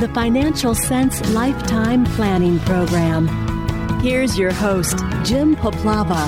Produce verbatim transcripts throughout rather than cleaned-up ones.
the Financial Sense Lifetime Planning Program. Here's your host, Jim Poplava.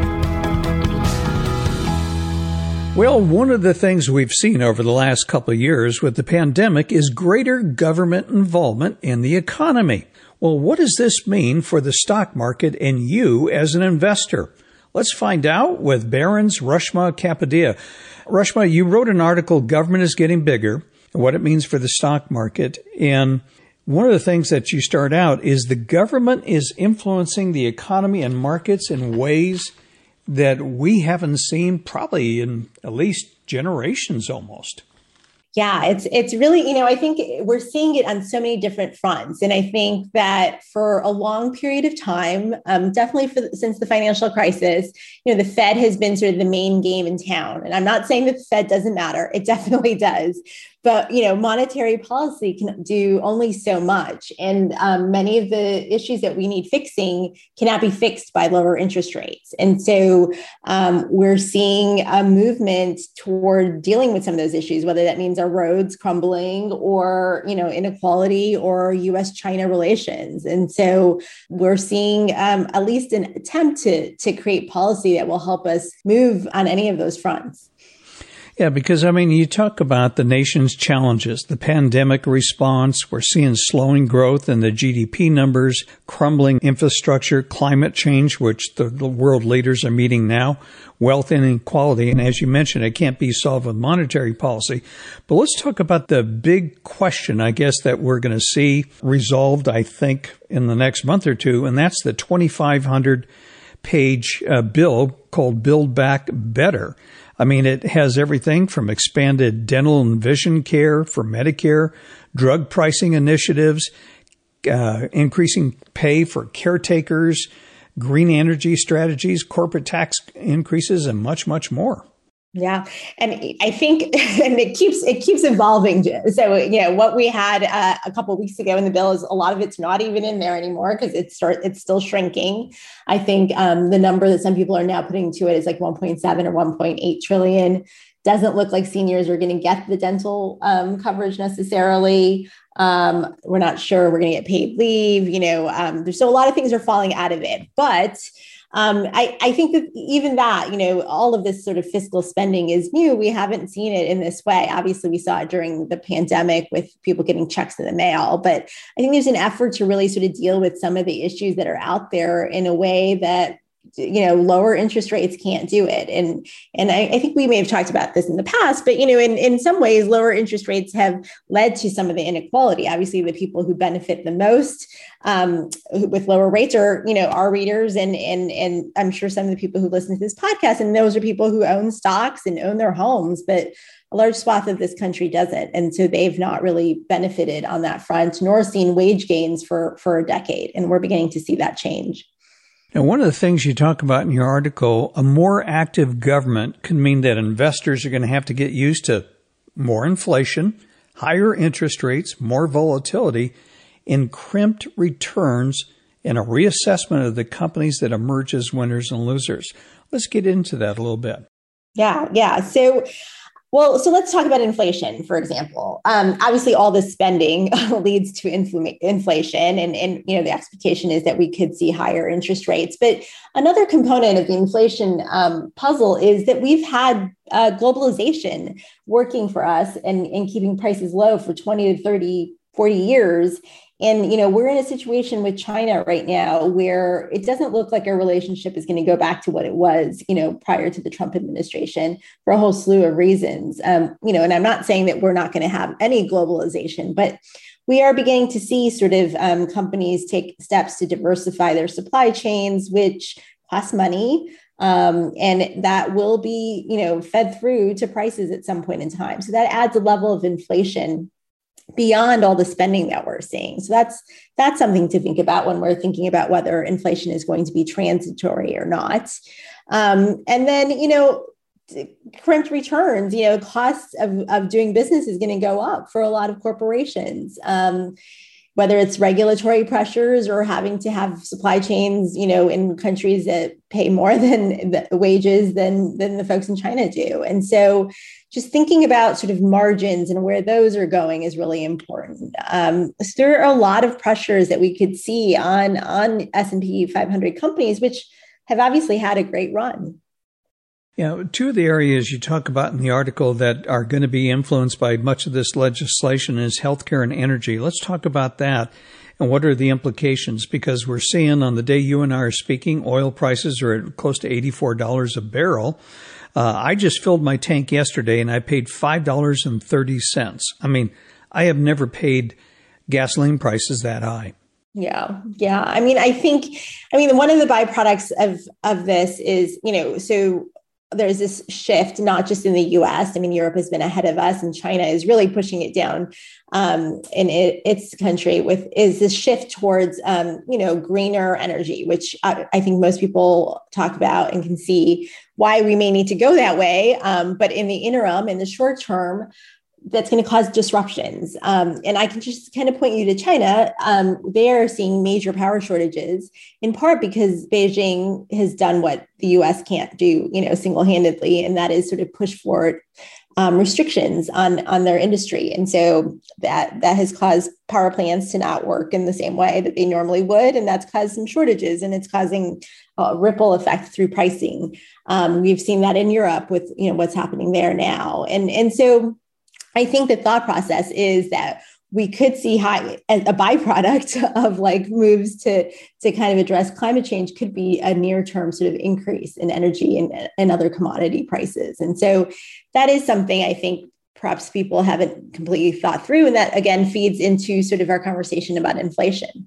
Well, one of the things we've seen over the last couple of years with the pandemic is greater government involvement in the economy. Well, what does this mean for the stock market and you as an investor? Let's find out with Barron's Reshma Kapadia. Reshma, you wrote an article, Government is Getting Bigger, what it means for the stock market. And one of the things that you start out is the government is influencing the economy and markets in ways that we haven't seen probably in at least generations almost. Yeah, it's it's really, you know, I think we're seeing it on so many different fronts. And I think that for a long period of time, um, definitely for, since the financial crisis, you know, the Fed has been sort of the main game in town. And I'm not saying that the Fed doesn't matter. It definitely does. But, you know, monetary policy can do only so much. And um, many of the issues that we need fixing cannot be fixed by lower interest rates. And so um, we're seeing a movement toward dealing with some of those issues, whether that means our roads crumbling or, you know, inequality or U S China relations. And so we're seeing um, at least an attempt to, to create policy that will help us move on any of those fronts. Yeah, because, I mean, you talk about the nation's challenges, the pandemic response, we're seeing slowing growth in the G D P numbers, crumbling infrastructure, climate change, which the, the world leaders are meeting now, wealth inequality. And as you mentioned, it can't be solved with monetary policy. But let's talk about the big question, I guess, that we're going to see resolved, I think, in the next month or two, and that's the twenty-five hundred page uh, bill called Build Back Better. I mean, it has everything from expanded dental and vision care for Medicare, drug pricing initiatives, uh, increasing pay for caretakers, green energy strategies, corporate tax increases, and much, much more. Yeah. And I think, and it keeps, it keeps evolving. So, you know, what we had uh, a couple of weeks ago in the bill is a lot of it's not even in there anymore because it's start, it's still shrinking. I think um, the number that some people are now putting to it is like one point seven or one point eight trillion. Doesn't look like seniors are going to get the dental um, coverage necessarily. Um, we're not sure we're going to get paid leave. You know, um, there's so a lot of things are falling out of it, but Um, I, I think that even that, you know, all of this sort of fiscal spending is new. We haven't seen it in this way. Obviously, we saw it during the pandemic with people getting checks in the mail. But I think there's an effort to really sort of deal with some of the issues that are out there in a way that, you know, lower interest rates can't do it. And and I, I think we may have talked about this in the past, but, you know, in, in some ways, lower interest rates have led to some of the inequality. Obviously, the people who benefit the most um, with lower rates are, you know, our readers. And, and, and I'm sure some of the people who listen to this podcast, and those are people who own stocks and own their homes, but a large swath of this country doesn't. And so they've not really benefited on that front, nor seen wage gains for, for a decade. And we're beginning to see that change. Now, one of the things you talk about in your article, a more active government could mean that investors are going to have to get used to more inflation, higher interest rates, more volatility, and crimped returns, and a reassessment of the companies that emerge as winners and losers. Let's get into that a little bit. Yeah, yeah. So, well, so let's talk about inflation, for example. Um, obviously, all this spending leads to infl- inflation, and, and you know the expectation is that we could see higher interest rates. But another component of the inflation um, puzzle is that we've had uh, globalization working for us and, and keeping prices low for twenty to thirty, forty years. And, you know, we're in a situation with China right now where it doesn't look like our relationship is going to go back to what it was, you know, prior to the Trump administration for a whole slew of reasons. Um, you know, and I'm not saying that we're not going to have any globalization, but we are beginning to see sort of um, companies take steps to diversify their supply chains, which cost money. Um, and that will be, you know, fed through to prices at some point in time. So that adds a level of inflation beyond all the spending that we're seeing. So that's that's something to think about when we're thinking about whether inflation is going to be transitory or not. Um, and then, you know, crimped returns, you know, costs of, of doing business is going to go up for a lot of corporations. Um, whether it's regulatory pressures or having to have supply chains, you know, in countries that pay more than the wages than, than the folks in China do. And so just thinking about sort of margins and where those are going is really important. Um, so there are a lot of pressures that we could see on, on S and P five hundred companies, which have obviously had a great run. Yeah, two of the areas you talk about in the article that are going to be influenced by much of this legislation is healthcare and energy. Let's talk about that and what are the implications, because we're seeing on the day you and I are speaking, oil prices are at close to eighty-four dollars a barrel. Uh, I just filled my tank yesterday and I paid five dollars and thirty cents. I mean, I have never paid gasoline prices that high. Yeah. Yeah. I mean, I think, I mean, one of the byproducts of, of this is, you know, so there's this shift, not just in the U S. I mean, Europe has been ahead of us and China is really pushing it down um, in it, its country with is this shift towards, um, you know, greener energy, which I, I think most people talk about and can see why we may need to go that way. Um, but in the interim, in the short term, that's going to cause disruptions. Um, and I can just kind of point you to China. Um, they are seeing major power shortages, in part because Beijing has done what the U S can't do, you know, single-handedly, and that is sort of push forward um, restrictions on, on their industry. And so that, that has caused power plants to not work in the same way that they normally would. And that's caused some shortages, and it's causing a ripple effect through pricing. Um, we've seen that in Europe with, you know, what's happening there now. And, and so I think the thought process is that we could see high, a byproduct of like moves to, to kind of address climate change could be a near-term sort of increase in energy and, and other commodity prices. And so that is something I think perhaps people haven't completely thought through. And that, again, feeds into sort of our conversation about inflation.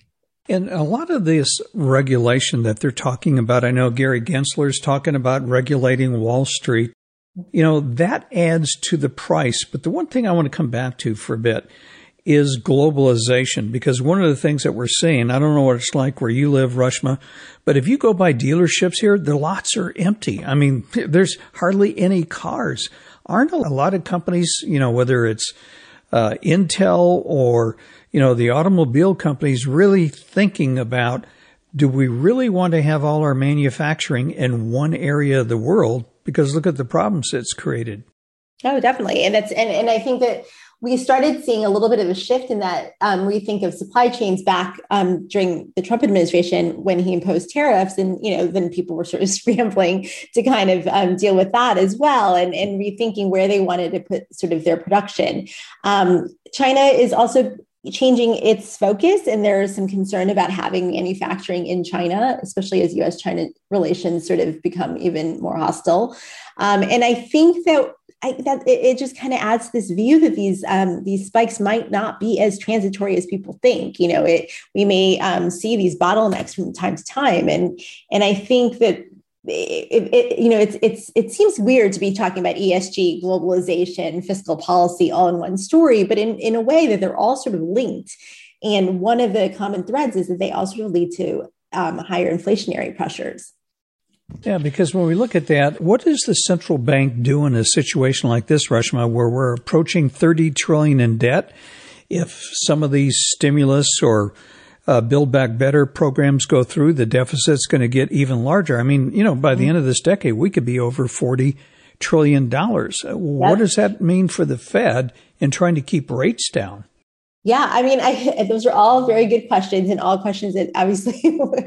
And a lot of this regulation that they're talking about, I know Gary Gensler's talking about regulating Wall Street. You know, that adds to the price. But the one thing I want to come back to for a bit is globalization, because one of the things that we're seeing, I don't know what it's like where you live, Rushma, but if you go by dealerships here, the lots are empty. I mean, there's hardly any cars. Aren't a lot of companies, you know, whether it's uh, Intel or, you know, the automobile companies really thinking about, do we really want to have all our manufacturing in one area of the world? Because look at the problems it's created. Oh, definitely. And that's, and, and I think that we started seeing a little bit of a shift in that um, we think of supply chains back um, during the Trump administration when he imposed tariffs, and, you know, then people were sort of scrambling to kind of um, deal with that as well, and, and rethinking where they wanted to put sort of their production. Um, China is also changing its focus, and there is some concern about having manufacturing in China, especially as U S China relations sort of become even more hostile. Um, and I think that I, that it, it just kind of adds to this view that these um, these spikes might not be as transitory as people think. You know, it, we may um, see these bottlenecks from time to time, and and I think that. It, it, you know, it's it's it seems weird to be talking about E S G, globalization, fiscal policy all in one story, but in, in a way that they're all sort of linked. And one of the common threads is that they also lead to um, higher inflationary pressures. Yeah, because when we look at that, what does the central bank do in a situation like this, Rushma, where we're approaching thirty trillion dollars in debt? If some of these stimulus or Uh, Build Back Better programs go through, the deficit's going to get even larger. I mean, you know, by the end of this decade, we could be over forty trillion dollars. Uh, what does that mean for the Fed in trying to keep rates down? Yeah, I mean, I, those are all very good questions, and all questions that obviously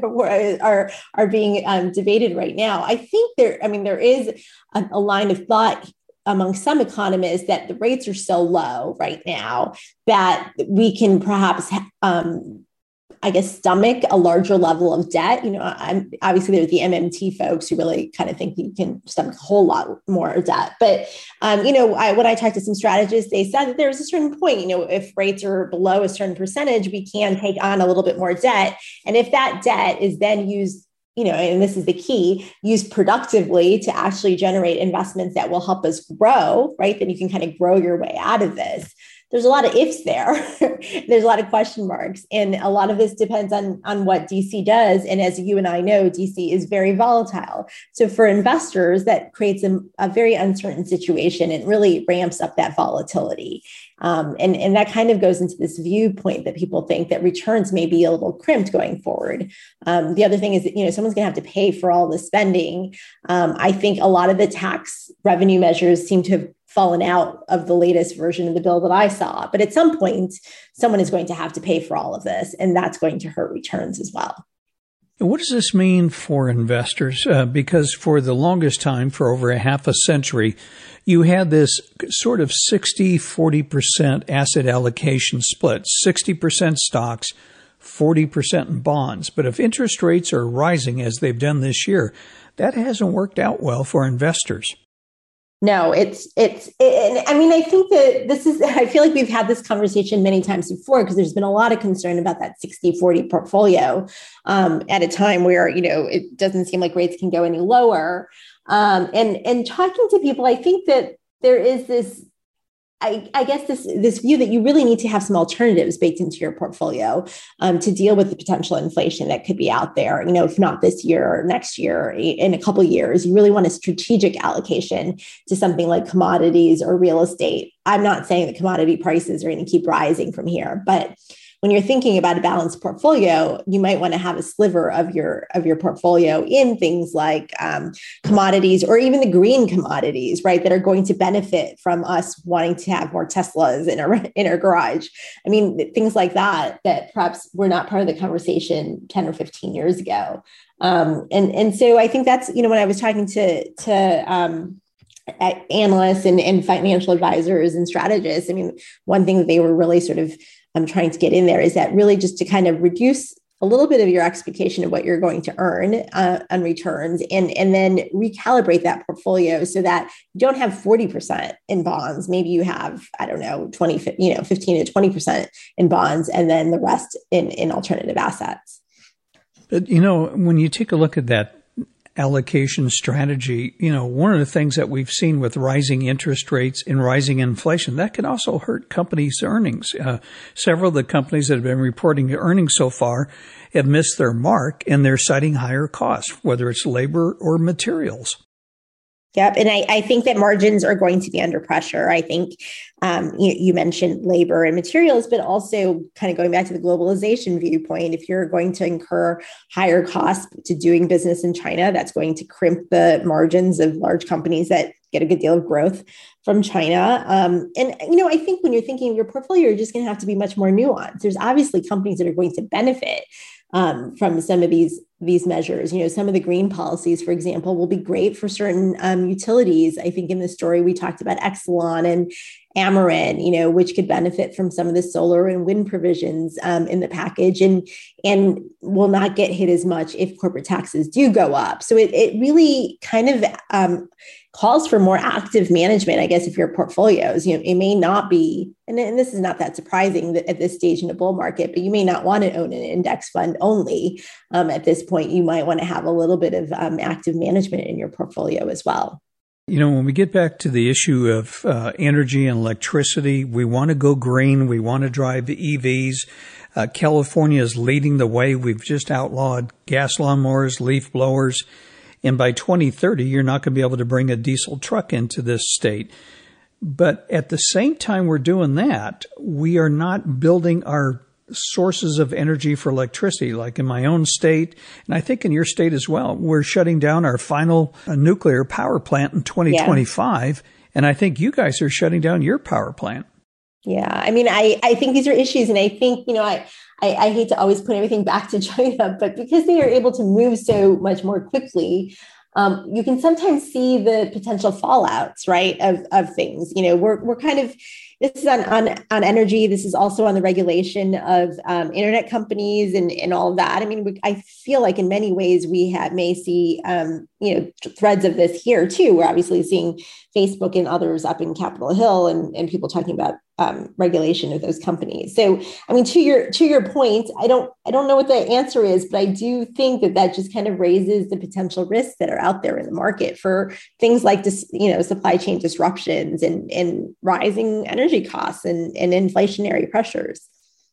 are are being um, debated right now. I think there, I mean, there is a, a line of thought among some economists that the rates are so low right now that we can perhaps um, I guess, stomach a larger level of debt. You know, I'm obviously there's the M M T folks who really kind of think you can stomach a whole lot more debt. But, um, you know, I, when I talked to some strategists, they said that there's a certain point, you know, if rates are below a certain percentage, we can take on a little bit more debt. And if that debt is then used, you know, and this is the key, used productively to actually generate investments that will help us grow, right? Then you can kind of grow your way out of this. there's a lot of ifs there. There's a lot of question marks. And a lot of this depends on, on what D C does. And as you and I know, D C is very volatile. So for investors, that creates a, a very uncertain situation and really ramps up that volatility. Um, and, and that kind of goes into this viewpoint that people think that returns may be a little crimped going forward. Um, the other thing is that, you know, someone's going to have to pay for all the spending. Um, I think a lot of the tax revenue measures seem to have fallen out of the latest version of the bill that I saw. But at some point, someone is going to have to pay for all of this, and that's going to hurt returns as well. What does this mean for investors? Uh, because for the longest time, for over a half a century, you had this sort of sixty forty percent asset allocation split, sixty percent stocks, forty percent in bonds. But if interest rates are rising as they've done this year, that hasn't worked out well for investors. No, it's, it's, it, I mean, I think that this is, I feel like we've had this conversation many times before because there's been a lot of concern about that sixty forty portfolio um, at a time where, you know, it doesn't seem like rates can go any lower. Um, and, and talking to people, I think that there is this, I, I guess this, this view that you really need to have some alternatives baked into your portfolio um, to deal with the potential inflation that could be out there. You know, if not this year or next year, in a couple of years, you really want a strategic allocation to something like commodities or real estate. I'm not saying that commodity prices are going to keep rising from here, but when you're thinking about a balanced portfolio, you might want to have a sliver of your of your portfolio in things like um, commodities or even the green commodities, right, that are going to benefit from us wanting to have more Teslas in our in our garage. I mean, things like that that perhaps were not part of the conversation ten or fifteen years ago. Um, and and so I think that's, you know, when I was talking to to um, analysts and, and financial advisors and strategists, I mean, one thing that they were really sort of I'm trying to get in there is that really just to kind of reduce a little bit of your expectation of what you're going to earn uh, on returns and, and then recalibrate that portfolio so that you don't have forty percent in bonds. Maybe you have, I don't know, twenty, you know, fifteen to twenty percent in bonds and then the rest in, in alternative assets. But, you know, when you take a look at that allocation strategy, you know, one of the things that we've seen with rising interest rates and rising inflation, that can also hurt companies' earnings. Uh, several of the companies that have been reporting earnings so far have missed their mark, and they're citing higher costs, whether it's labor or materials. Yep. And I, I think that margins are going to be under pressure. I think um, you, you mentioned labor and materials, but also kind of going back to the globalization viewpoint, if you're going to incur higher costs to doing business in China, that's going to crimp the margins of large companies that get a good deal of growth from China. Um, and, you know, I think when you're thinking of your portfolio, you're just going to have to be much more nuanced. There's obviously companies that are going to benefit Um, from some of these these measures. You know, some of the green policies, for example, will be great for certain um, utilities. I think in the story we talked about Exelon and Ameren, you know, which could benefit from some of the solar and wind provisions um, in the package and and will not get hit as much if corporate taxes do go up. So it it really kind of um, calls for more active management, I guess, if your portfolios, you know, it may not be, and, and this is not that surprising that at this stage in the bull market, but you may not want to own an index fund only. Um, at this point, you might want to have a little bit of um, active management in your portfolio as well. You know, when we get back to the issue of uh, energy and electricity, we want to go green. We want to drive the E Vs. Uh, California is leading the way. We've just outlawed gas lawnmowers, leaf blowers. And by twenty thirty, you're not going to be able to bring a diesel truck into this state. But at the same time we're doing that, we are not building our sources of energy for electricity, like in my own state, and I think in your state as well. We're shutting down our final uh, nuclear power plant in twenty twenty-five, yeah. And I think you guys are shutting down your power plant. Yeah, I mean, I, I think these are issues, and I think, you know, I, I, I hate to always put everything back to China, but because they are able to move so much more quickly, um, you can sometimes see the potential fallouts, right, of, of things. You know, we're we're kind of, this is on, on, on energy. This is also on the regulation of um, internet companies and, and all of that. I mean, we, I feel like in many ways we have, may see, um, you know, threads of this here too. We're obviously seeing Facebook and others up in Capitol Hill and, and people talking about um, regulation of those companies. So, I mean, to your to your point, I don't I don't know what the answer is, but I do think that that just kind of raises the potential risks that are out there in the market for things like this, you know, supply chain disruptions and, and rising energy energy costs and, and inflationary pressures.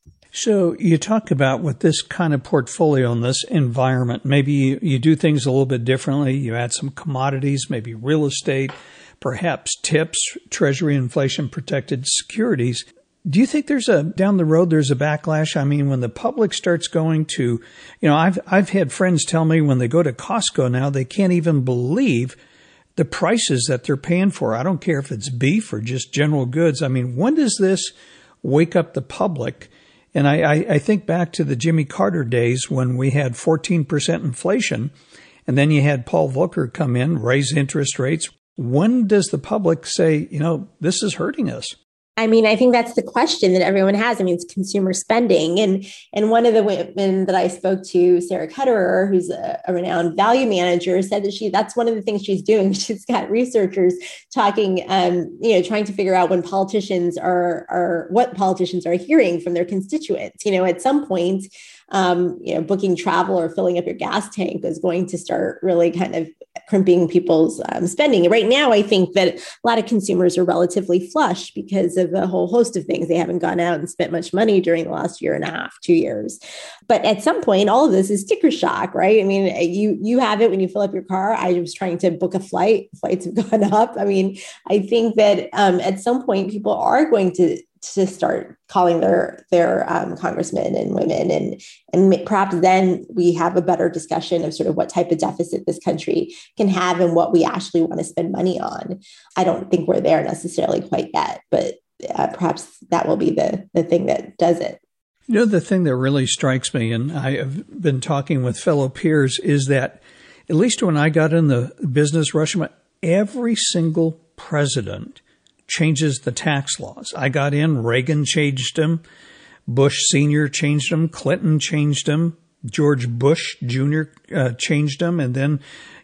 So you talk about with this kind of portfolio in this environment, maybe you, you do things a little bit differently. You add some commodities, maybe real estate, perhaps tips, treasury, inflation protected securities. Do you think there's a, down the road, there's a backlash? I mean, when the public starts going to, you know, I've, I've had friends tell me when they go to Costco now, they can't even believe the prices that they're paying for. I don't care if it's beef or just general goods. I mean, when does this wake up the public? And I, I, I think back to the Jimmy Carter days when we had fourteen percent inflation, and then you had Paul Volcker come in, raise interest rates. When does the public say, you know, this is hurting us? I mean, I think that's the question that everyone has. I mean, it's consumer spending. And and one of the women that I spoke to, Sarah Ketterer, who's a, a renowned value manager, said that she that's one of the things she's doing. She's got researchers talking, um, you know, trying to figure out when politicians are, are what politicians are hearing from their constituents. You know, at some point, um, you know, booking travel or filling up your gas tank is going to start really kind of crimping people's um, spending. Right now, I think that a lot of consumers are relatively flush because of a whole host of things. They haven't gone out and spent much money during the last year and a half, two years. But at some point, all of this is sticker shock, right? I mean, you you have it when you fill up your car. I was trying to book a flight. Flights have gone up. I mean, I think that um, at some point, people are going to to start calling their their um, congressmen and women, and and perhaps then we have a better discussion of sort of what type of deficit this country can have and what we actually want to spend money on. I don't think we're there necessarily quite yet, but uh, perhaps that will be the the thing that does it. You know, the thing that really strikes me, and I have been talking with fellow peers, is that at least when I got in the business rush, every single president changes the tax laws. I got in, Reagan changed them, Bush Senior changed them, Clinton changed them, George Bush Junior uh, changed them, and then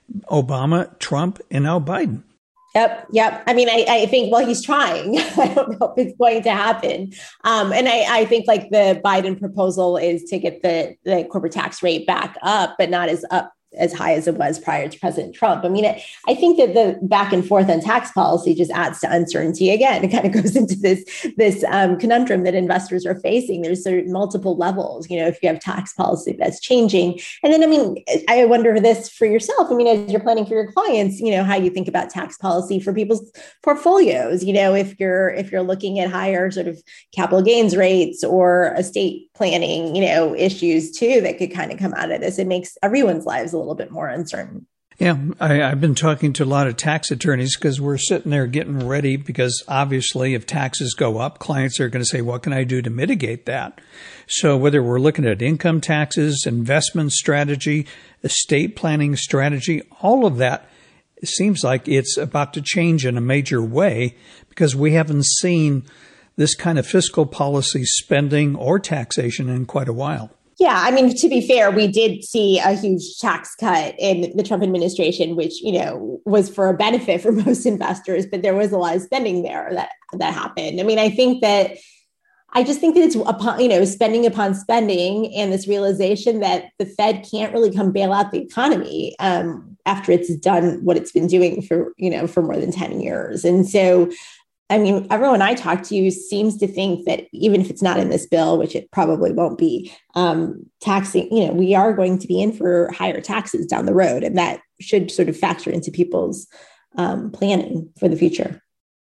Obama, Trump, and now Biden. Yep. Yep. I mean, I, I think, well, he's trying. I don't know if it's going to happen. Um, and I, I think like the Biden proposal is to get the, the corporate tax rate back up, but not as up as high as it was prior to President Trump. I mean, I, I think that the back and forth on tax policy just adds to uncertainty. Again, it kind of goes into this, this um, conundrum that investors are facing. There's sort of multiple levels, you know, if you have tax policy that's changing. And then, I mean, I wonder this for yourself. I mean, as you're planning for your clients, you know, how you think about tax policy for people's portfolios, you know, if you're, if you're looking at higher sort of capital gains rates or estate planning, you know, issues too, that could kind of come out of this. It makes everyone's lives a little bit more uncertain. Yeah, I, I've been talking to a lot of tax attorneys because we're sitting there getting ready because obviously if taxes go up, clients are going to say, what can I do to mitigate that? So whether we're looking at income taxes, investment strategy, estate planning strategy, all of that, it seems like it's about to change in a major way because we haven't seen this kind of fiscal policy spending or taxation in quite a while. Yeah, I mean, to be fair, we did see a huge tax cut in the Trump administration, which, you know, was for a benefit for most investors, but there was a lot of spending there that that happened. I mean, I think that I just think that it's upon, you know, spending upon spending and this realization that the Fed can't really come bail out the economy um, after it's done what it's been doing for, you know, for more than ten years. And so I mean, everyone I talk to seems to think that even if it's not in this bill, which it probably won't be, um, taxing, you know, we are going to be in for higher taxes down the road. And that should sort of factor into people's um, planning for the future.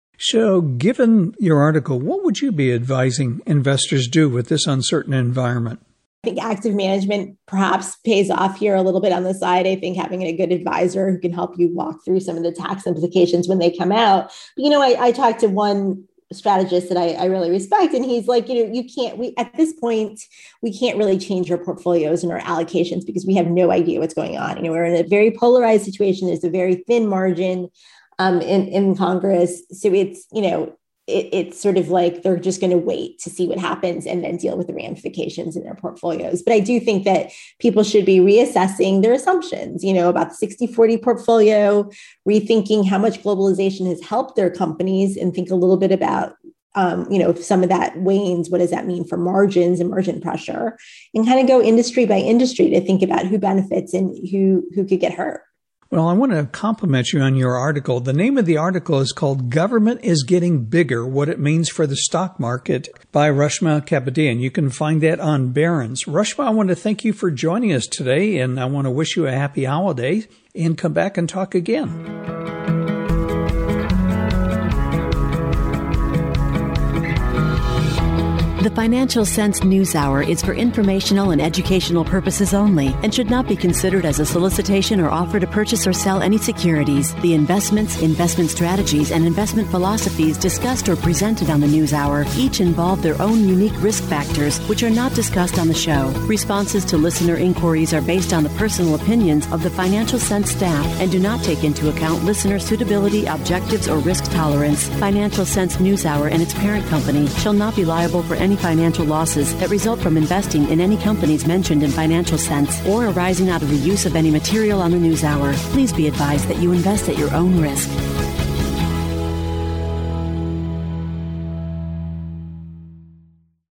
So given your article, what would you be advising investors do with this uncertain environment? I think active management perhaps pays off here a little bit on the side. I think having a good advisor who can help you walk through some of the tax implications when they come out. But, you know, I, I talked to one strategist that I, I really respect, and he's like, you know, you can't, we, at this point, we can't really change our portfolios and our allocations because we have no idea what's going on. You know, we're in a very polarized situation. There's a very thin margin um, in, in Congress. So it's, you know, It, it's sort of like they're just going to wait to see what happens and then deal with the ramifications in their portfolios. But I do think that people should be reassessing their assumptions, you know, about the sixty forty portfolio, rethinking how much globalization has helped their companies, and think a little bit about, um, you know, if some of that wanes, what does that mean for margins and margin pressure, and kind of go industry by industry to think about who benefits and who who could get hurt. Well, I want to compliment you on your article. The name of the article is called Government is Getting Bigger, What It Means for the Stock Market by Rashma Kapadia. You can find that on Barron's. Rashma, I want to thank you for joining us today, and I want to wish you a happy holiday and come back and talk again. The Financial Sense News Hour is for informational and educational purposes only and should not be considered as a solicitation or offer to purchase or sell any securities. The investments, investment strategies, and investment philosophies discussed or presented on the News Hour each involve their own unique risk factors, which are not discussed on the show. Responses to listener inquiries are based on the personal opinions of the Financial Sense staff and do not take into account listener suitability, objectives, or risk tolerance. Financial Sense News Hour and its parent company shall not be liable for any financial losses that result from investing in any companies mentioned in Financial Sense or arising out of the use of any material on the News Hour. Please be advised that you invest at your own risk.